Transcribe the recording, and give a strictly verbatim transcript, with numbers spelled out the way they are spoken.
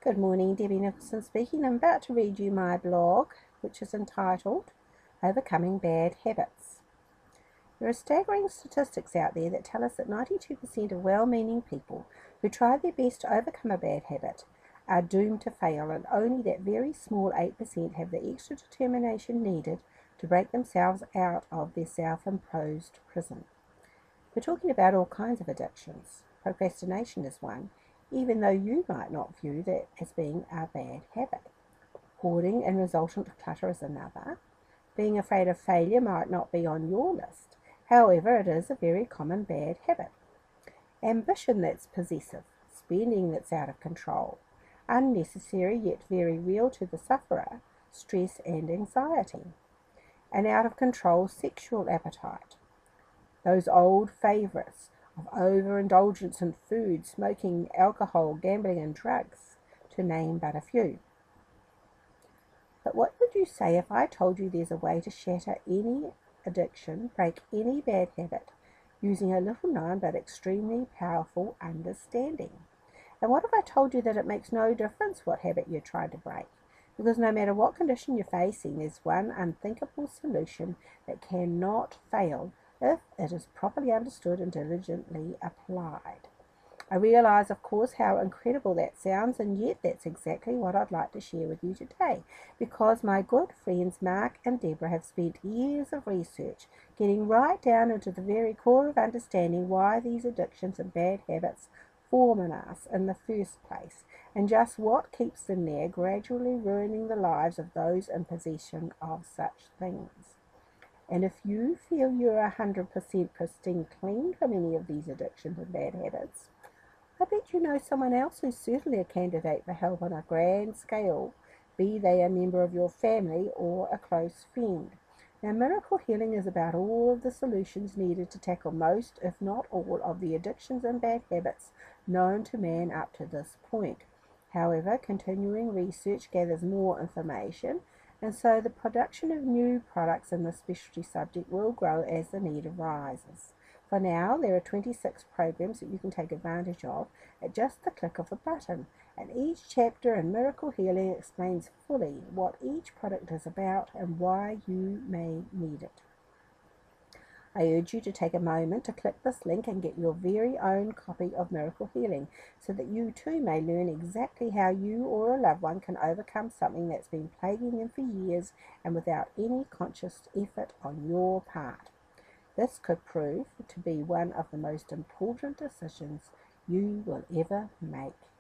Good morning, Debbie Nicholson speaking. I'm about to read you my blog, which is entitled Overcoming Bad Habits. There are staggering statistics out there that tell us that ninety-two percent of well-meaning people who try their best to overcome a bad habit are doomed to fail, and only that very small eight percent have the extra determination needed to break themselves out of their self-imposed prison. We're talking about all kinds of addictions. Procrastination is one, even though you might not view that as being a bad habit. Hoarding and resultant clutter is another. Being afraid of failure might not be on your list. However, it is a very common bad habit. Ambition that's possessive, spending that's out of control, unnecessary yet very real to the sufferer, stress and anxiety, an out of control sexual appetite. Those old favourites of overindulgence in food, smoking, alcohol, gambling and drugs, to name but a few. But what would you say if I told you there's a way to shatter any addiction, break any bad habit, using a little known but extremely powerful understanding? And what if I told you that it makes no difference what habit you're trying to break? Because no matter what condition you're facing, there's one unthinkable solution that cannot fail if it is properly understood and diligently applied. I realise, of course, how incredible that sounds, and yet that's exactly what I'd like to share with you today, because my good friends Mark and Deborah have spent years of research getting right down into the very core of understanding why these addictions and bad habits form in us in the first place, and just what keeps them there, gradually ruining the lives of those in possession of such things. And if you feel you're one hundred percent pristine clean from any of these addictions and bad habits, I bet you know someone else who's certainly a candidate for help on a grand scale, be they a member of your family or a close friend. Now, miracle healing is about all of the solutions needed to tackle most, if not all, of the addictions and bad habits known to man up to this point. However, continuing research gathers more information, and so the production of new products in this specialty subject will grow as the need arises. For now, there are twenty-six programs that you can take advantage of at just the click of a button, and each chapter in Miracle Healing explains fully what each product is about and why you may need it. I urge you to take a moment to click this link and get your very own copy of Miracle Healing, so that you too may learn exactly how you or a loved one can overcome something that's been plaguing them for years and without any conscious effort on your part. This could prove to be one of the most important decisions you will ever make.